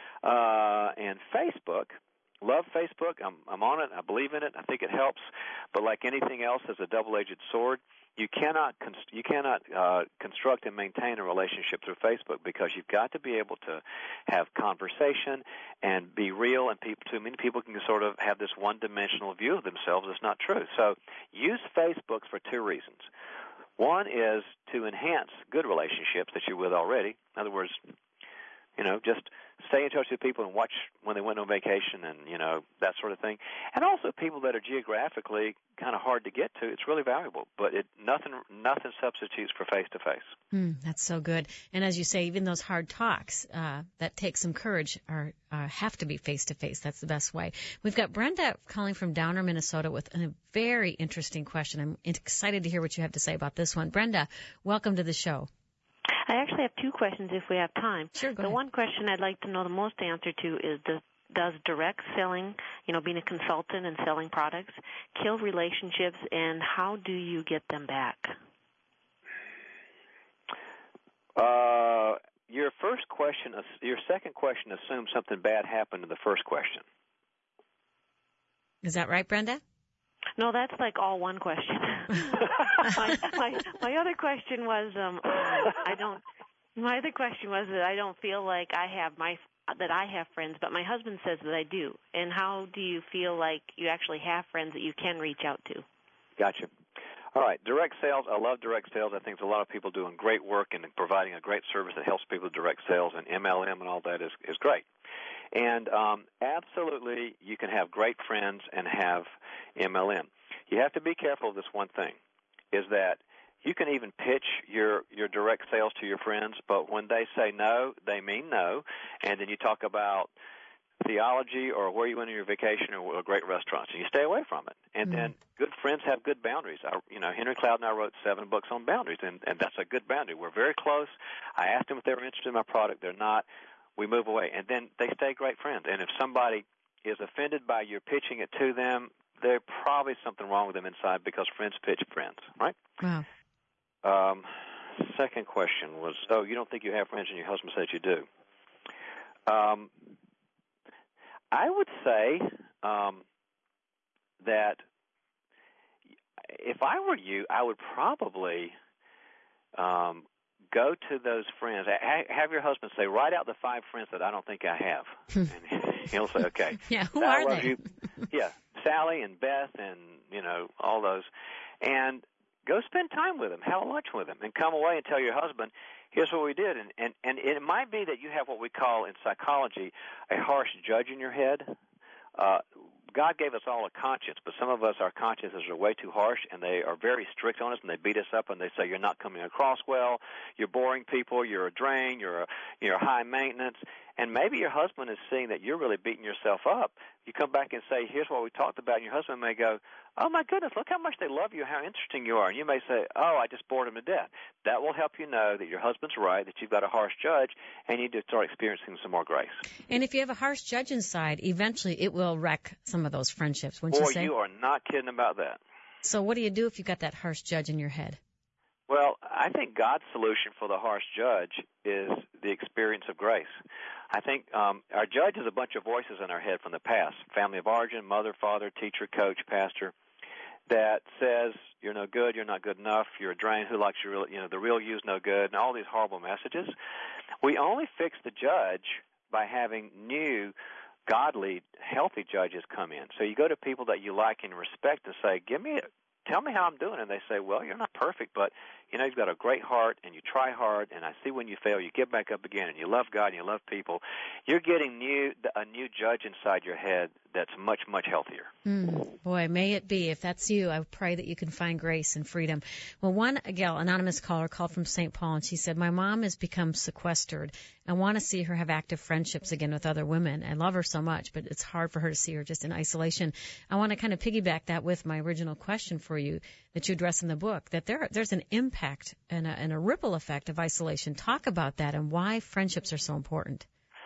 And Facebook, love Facebook. I'm on it. I believe in it. I think it helps. But like anything else, it's a double-edged sword. You cannot construct and maintain a relationship through Facebook, because you've got to be able to have conversation and be real, and too many people can sort of have this one-dimensional view of themselves that's not true. So use Facebook for 2 reasons. One is to enhance good relationships that you're with already. In other words, just stay in touch with people and watch when they went on vacation and, that sort of thing. And also people that are geographically kind of hard to get to, it's really valuable. But nothing substitutes for face-to-face. That's so good. And as you say, even those hard talks that take some courage have to be face-to-face. That's the best way. We've got Brenda calling from Downer, Minnesota with a very interesting question. I'm excited to hear what you have to say about this one. Brenda, welcome to the show. I actually have 2 questions if we have time. Sure, go ahead. The one question I'd like to know the most answer to is, does direct selling, being a consultant and selling products, kill relationships, and how do you get them back? Your second question assumes something bad happened to the first question. Is that right, Brenda? No, that's like all one question. my other question was, My other question was that I don't feel like I have friends, but my husband says that I do. And how do you feel like you actually have friends that you can reach out to? Gotcha. All right, direct sales. I love direct sales. I think there's a lot of people doing great work and providing a great service that helps people with direct sales, and MLM and all that is great. And absolutely, you can have great friends and have MLM. You have to be careful of this one thing, is that you can even pitch your direct sales to your friends, but when they say no, they mean no, and then you talk about theology or where you went on your vacation or great restaurants, and you stay away from it. And then good friends have good boundaries. Henry Cloud and I wrote 7 books on boundaries, and that's a good boundary. We're very close. I asked them if they were interested in my product. They're not. We move away, and then they stay great friends. And if somebody is offended by your pitching it to them, there's probably something wrong with them inside, because friends pitch friends, right? Wow. Second question was, you don't think you have friends, and your husband says you do. I would say that if I were you, I would probably go to those friends. Have your husband say, write out the 5 friends that I don't think I have. And he'll say, okay. Yeah, who are they? Yeah, Sally and Beth and, all those. And go spend time with them, have lunch with them, and come away and tell your husband, here's what we did. And it might be that you have what we call in psychology a harsh judge in your head. God gave us all a conscience, but some of us, our consciences are way too harsh, and they are very strict on us, and they beat us up, and they say you're not coming across well, you're boring people, you're a drain, you're high maintenance. And maybe your husband is seeing that you're really beating yourself up. You come back and say, here's what we talked about, and your husband may go, oh, my goodness, look how much they love you, how interesting you are. And you may say, oh, I just bored him to death. That will help you know that your husband's right, that you've got a harsh judge, and you need to start experiencing some more grace. And if you have a harsh judge inside, eventually it will wreck some of those friendships, wouldn't you say? You are not kidding about that. So what do you do if you've got that harsh judge in your head? Well, I think God's solution for the harsh judge is the experience of grace. I think our judge is a bunch of voices in our head from the past, family of origin, mother, father, teacher, coach, pastor, that says you're no good, you're not good enough, you're a drain, who likes you, the real you's no good, and all these horrible messages. We only fix the judge by having new, godly, healthy judges come in. So you go to people that you like and respect and say, tell me how I'm doing. And they say, well, you're not perfect, but, you've got a great heart, and you try hard, and I see when you fail, you get back up again, and you love God, and you love people. You're getting a new judge inside your head that's much, much healthier. Boy, may it be. If that's you, I pray that you can find grace and freedom. Well, one gal, anonymous caller, called from St. Paul, and she said, my mom has become sequestered. I want to see her have active friendships again with other women. I love her so much, but it's hard for her to see her just in isolation. I want to kind of piggyback that with my original question for you that you address in the book, that there's an impact and a ripple effect of isolation. Talk about that and why friendships are so important.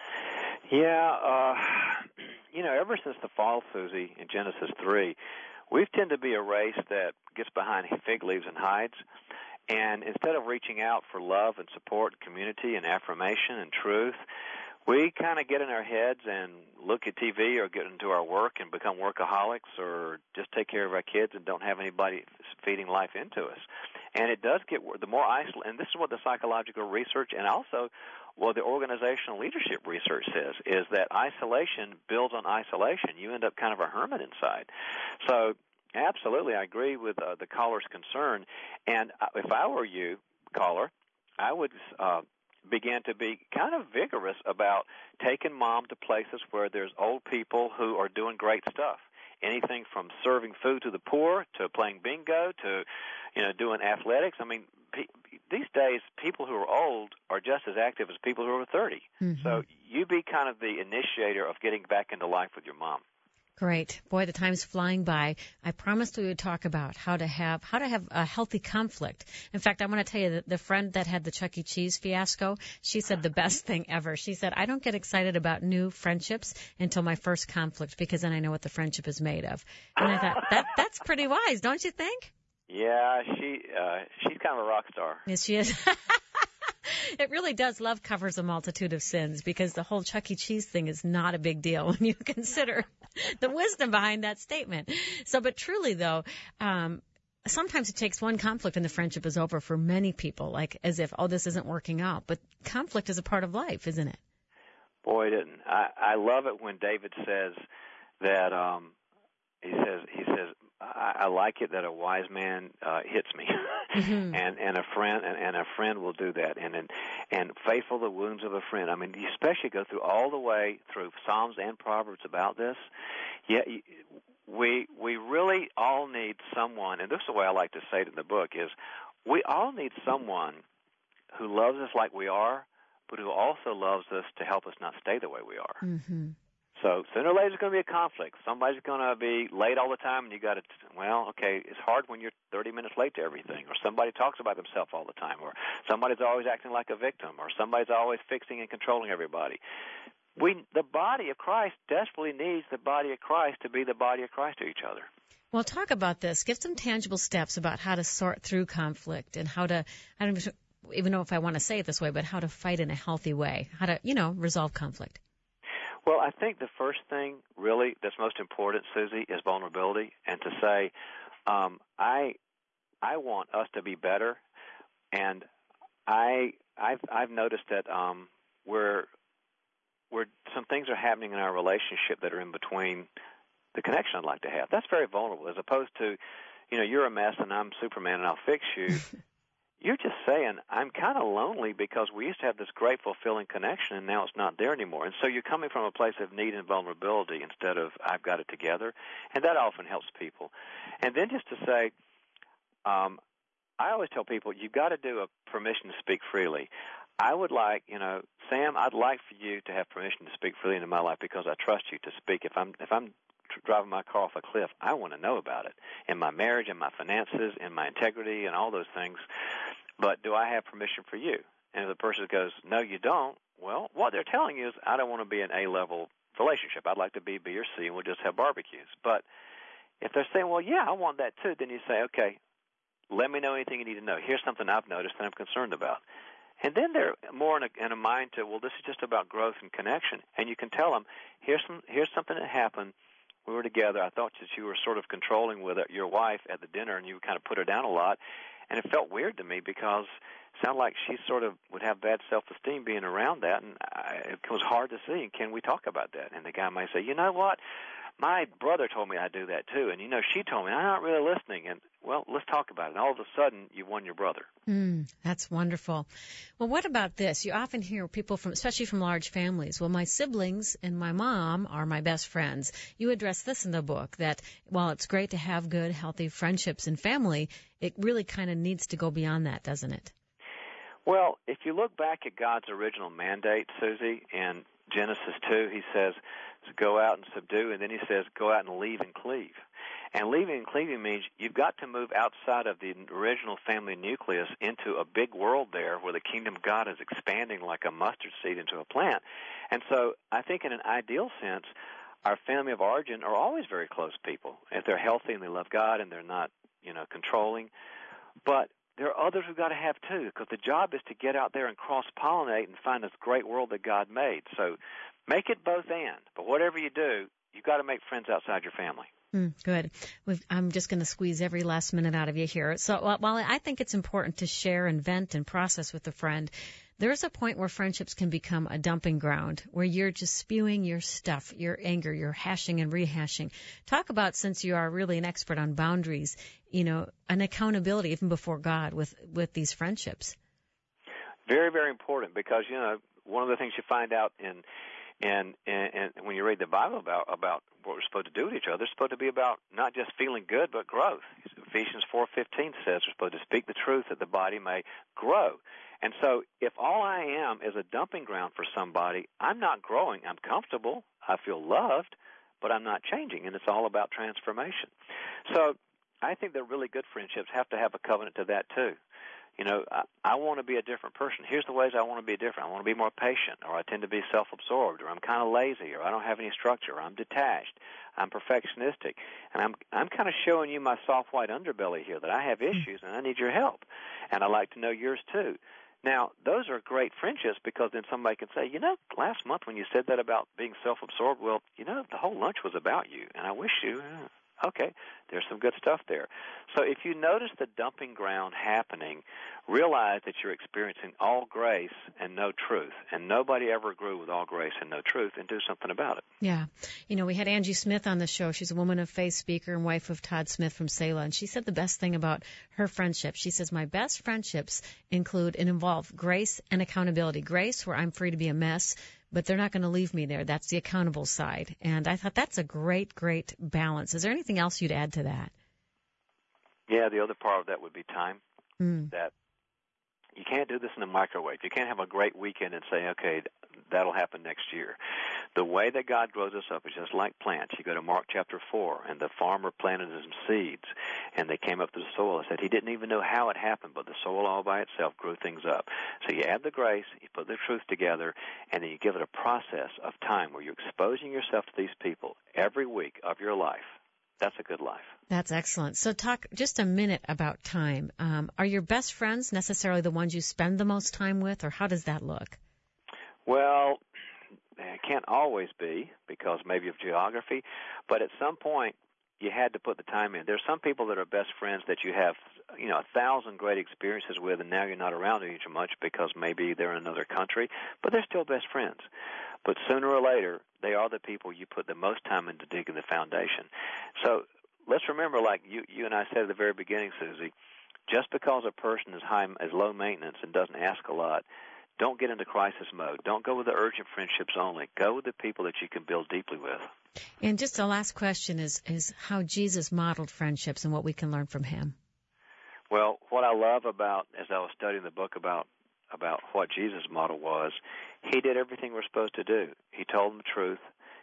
Yeah, ever since the fall, Susie, in Genesis 3, we've tended to be a race that gets behind fig leaves and hides. And instead of reaching out for love and support, community and affirmation and truth, we kind of get in our heads and look at TV or get into our work and become workaholics or just take care of our kids and don't have anybody feeding life into us. And it does get the more isolated, and this is what the psychological research and also what the organizational leadership research says, is that isolation builds on isolation. You end up kind of a hermit inside. So absolutely, I agree with the caller's concern. And if I were you, caller, I would began to be kind of vigorous about taking mom to places where there's old people who are doing great stuff. Anything from serving food to the poor to playing bingo to, doing athletics. I mean, these days, people who are old are just as active as people who are 30. Mm-hmm. So you be kind of the initiator of getting back into life with your mom. Great. Boy, the time's flying by. I promised we would talk about how to have a healthy conflict. In fact, I want to tell you that the friend that had the Chuck E. Cheese fiasco, she said the best thing ever. She said, I don't get excited about new friendships until my first conflict, because then I know what the friendship is made of. And I thought, that's pretty wise, don't you think? Yeah, she's kind of a rock star. Yes, she is. It really does. Love covers a multitude of sins, because the whole Chuck E. Cheese thing is not a big deal when you consider the wisdom behind that statement. So, but truly, though, sometimes it takes one conflict and the friendship is over for many people, like as if, oh, this isn't working out. But conflict is a part of life, isn't it? Boy, didn't I love it when David says that he says I like it that a wise man hits me, mm-hmm. and a friend will do that, and faithful the wounds of a friend. I mean, you especially go through all the way through Psalms and Proverbs about this. Yeah, we really all need someone, and this is the way I like to say it in the book, is we all need someone who loves us like we are, but who also loves us to help us not stay the way we are. Mm-hmm. So sooner or later there's going to be a conflict. Somebody's going to be late all the time, and you got to, well, okay, it's hard when you're 30 minutes late to everything, or somebody talks about themselves all the time, or somebody's always acting like a victim, or somebody's always fixing and controlling everybody. The body of Christ desperately needs the body of Christ to be the body of Christ to each other. Well, talk about this. Give some tangible steps about how to sort through conflict and how to, I don't even know if I want to say it this way, but how to fight in a healthy way, how to, resolve conflict. Well, I think the first thing really that's most important, Susie, is vulnerability, and to say, I want us to be better, and I've noticed that where some things are happening in our relationship that are in between the connection I'd like to have. That's very vulnerable, as opposed to, you're a mess and I'm Superman and I'll fix you. You're just saying, I'm kind of lonely because we used to have this great, fulfilling connection, and now it's not there anymore. And so you're coming from a place of need and vulnerability instead of I've got it together, and that often helps people. And then just to say, I always tell people, you've got to do a permission to speak freely. I would like, Sam, I'd like for you to have permission to speak freely into my life because I trust you to speak. If I'm driving my car off a cliff, I want to know about it in my marriage, in my finances, in my integrity, and all those things. But do I have permission for you? And if the person goes, no, you don't, well, what they're telling you is I don't want to be an A-level relationship. I'd like to be B or C, and we'll just have barbecues. But if they're saying, well, yeah, I want that too, then you say, okay, let me know anything you need to know. Here's something I've noticed that I'm concerned about. And then they're more in a mind to, well, this is just about growth and connection. And you can tell them, here's something that happened. We were together. I thought that you were sort of controlling with your wife at the dinner, and you kind of put her down a lot. And it felt weird to me because it sounded like she sort of would have bad self-esteem being around that, and it was hard to see. Can we talk about that? And the guy might say, you know what? My brother told me I do that too, and she told me I'm not really listening. And well, let's talk about it. And all of a sudden, you won your brother. That's wonderful. Well, what about this? You often hear people especially from large families. Well, my siblings and my mom are my best friends. You address this in the book that while it's great to have good, healthy friendships in family, it really kind of needs to go beyond that, doesn't it? Well, if you look back at God's original mandate, Susie, in Genesis 2, he says, go out and subdue, and then he says, go out and leave and cleave. And leaving and cleaving means you've got to move outside of the original family nucleus into a big world there where the kingdom of God is expanding like a mustard seed into a plant. And so I think in an ideal sense, our family of origin are always very close people. If they're healthy and they love God and they're not, controlling. But there are others we've got to have too, because the job is to get out there and cross-pollinate and find this great world that God made. So make it both and. But whatever you do, you've got to make friends outside your family. Good. I'm just going to squeeze every last minute out of you here. So while I think it's important to share and vent and process with a friend, there's a point where friendships can become a dumping ground, where you're just spewing your stuff, your anger, you're hashing and rehashing. Talk about, since you are really an expert on boundaries, an accountability even before God with these friendships. Very, very important, because, one of the things you find out in when you read the Bible about what we're supposed to do with each other, it's supposed to be about not just feeling good, but growth. Ephesians 4:15 says we're supposed to speak the truth that the body may grow. And so if all I am is a dumping ground for somebody, I'm not growing. I'm comfortable. I feel loved, but I'm not changing, and it's all about transformation. So I think that really good friendships have to have a covenant to that too. I want to be a different person. Here's the ways I want to be different. I want to be more patient, or I tend to be self-absorbed, or I'm kind of lazy, or I don't have any structure, or I'm detached. I'm perfectionistic. And I'm kind of showing you my soft white underbelly here, that I have issues and I need your help. And I'd like to know yours too. Now, those are great friendships, because then somebody can say, last month when you said that about being self-absorbed, well, the whole lunch was about you, and I wish you Okay, there's some good stuff there. So if you notice the dumping ground happening, realize that you're experiencing all grace and no truth. And nobody ever grew with all grace and no truth, and do something about it. Yeah. You know, we had Angie Smith on the show. She's a woman of faith speaker and wife of Todd Smith from Selah. And she said the best thing about her friendship. She says, my best friendships include and involve grace and accountability. Grace, where I'm free to be a mess, but they're not going to leave me there. That's the accountable side. And I thought that's a great, great balance. Is there anything else you'd add to that? Yeah, the other part of that would be time. That you can't do this in a microwave. You can't have a great weekend and say, okay, that'll happen next year. The way that God grows us up is just like plants. You go to Mark chapter 4, and the farmer planted some seeds, and they came up to the soil. It said he didn't even know how it happened, but the soil all by itself grew things up. So you add the grace, you put the truth together, and then you give it a process of time where you're exposing yourself to these people every week of your life. That's a good life. That's excellent. So talk just a minute about time. Are your best friends necessarily the ones you spend the most time with, or how does that look? Well, it can't always be because maybe of geography, but at some point you had to put the time in. There's some people that are best friends that you have, 1,000 great experiences with, and now you're not around each much because maybe they're in another country, but they're still best friends. But sooner or later, they are the people you put the most time into digging the foundation. So let's remember, like you and I said at the very beginning, Susie, just because a person is low maintenance and doesn't ask a lot, don't get into crisis mode. Don't go with the urgent friendships only. Go with the people that you can build deeply with. And just a last question is how Jesus modeled friendships and what we can learn from him. Well, what I love about, as I was studying the book about what Jesus' model was, he did everything we're supposed to do. He told them the truth.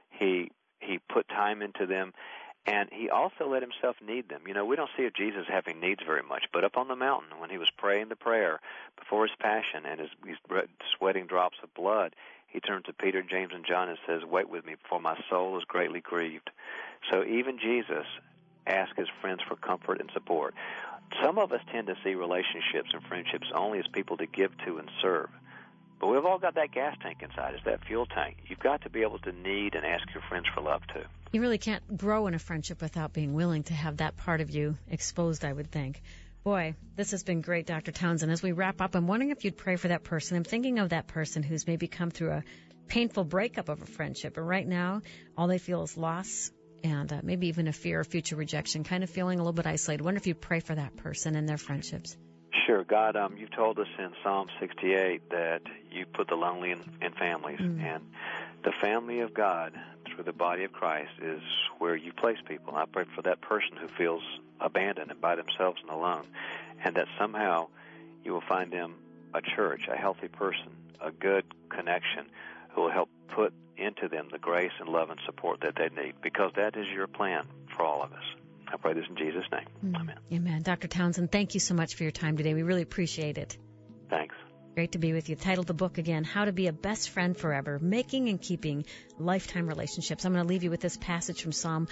He put time into them. And he also let himself need them. We don't see of Jesus having needs very much, but up on the mountain when he was praying the prayer before his passion and he's sweating drops of blood, he turned to Peter, James, and John and says, wait with me, for my soul is greatly grieved. So even Jesus asked his friends for comfort and support. Some of us tend to see relationships and friendships only as people to give to and serve. But we've all got that gas tank inside. It's that fuel tank. You've got to be able to need and ask your friends for love, too. You really can't grow in a friendship without being willing to have that part of you exposed, I would think. Boy, this has been great, Dr. Townsend. As we wrap up, I'm wondering if you'd pray for that person. I'm thinking of that person who's maybe come through a painful breakup of a friendship, and right now all they feel is loss and maybe even a fear of future rejection, kind of feeling a little bit isolated. I wonder if you'd pray for that person and their friendships. Sure. God, you've told us in Psalm 68 that you put the lonely in families, and the family of God through the body of Christ is where you place people. I pray for that person who feels abandoned and by themselves and alone, and that somehow you will find them a church, a healthy person, a good connection who will help put into them the grace and love and support that they need, because that is your plan for all of us. I pray this in Jesus' name. Amen. Amen. Dr. Townsend, thank you so much for your time today. We really appreciate it. Thanks. Great to be with you. Titled the book again, How to Be a Best Friend Forever, Making and Keeping Lifetime Relationships. I'm going to leave you with this passage from Psalm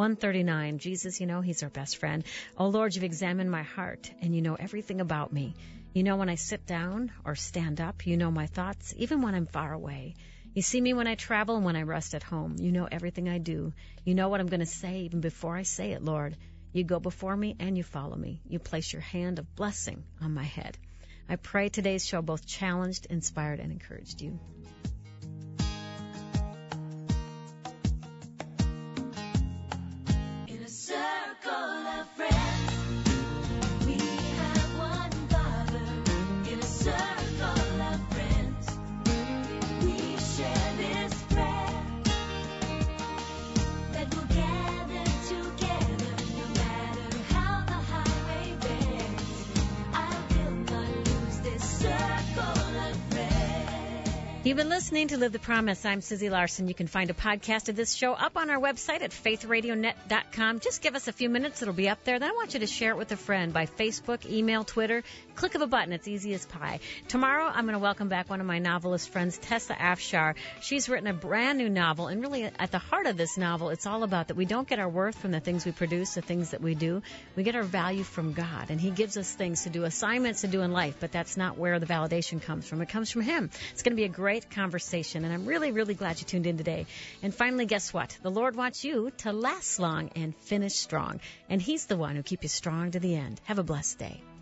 139. Jesus, he's our best friend. Oh, Lord, you've examined my heart, and you know everything about me. You know when I sit down or stand up. You know my thoughts, even when I'm far away. You see me when I travel and when I rest at home. You know everything I do. You know what I'm going to say even before I say it, Lord. You go before me and you follow me. You place your hand of blessing on my head. I pray today's show both challenged, inspired, and encouraged you. In a circle of friends, we have one Father. In a circle of friends, we share this prayer that we'll gather together no matter how the highway bends. I will not lose this circle of friends. You've been listening to Live the Promise. I'm Susie Larson. You can find a podcast of this show up on our website at faithradionet.com. Just give us a few minutes. It'll be up there. Then I want you to share it with a friend by Facebook, email, Twitter. click of a button. It's easy as pie. Tomorrow, I'm going to welcome back one of my novelist friends, Tessa Afshar. She's written a brand new novel, and really at the heart of this novel, it's all about that we don't get our worth from the things we produce, the things that we do. We get our value from God, and He gives us things to do, assignments to do in life, but that's not where the validation comes from. It comes from Him. It's going to be a great conversation, and I'm really, really glad you tuned in today. And finally, guess what? The Lord wants you to last long and finish strong, and He's the one who keeps you strong to the end. Have a blessed day.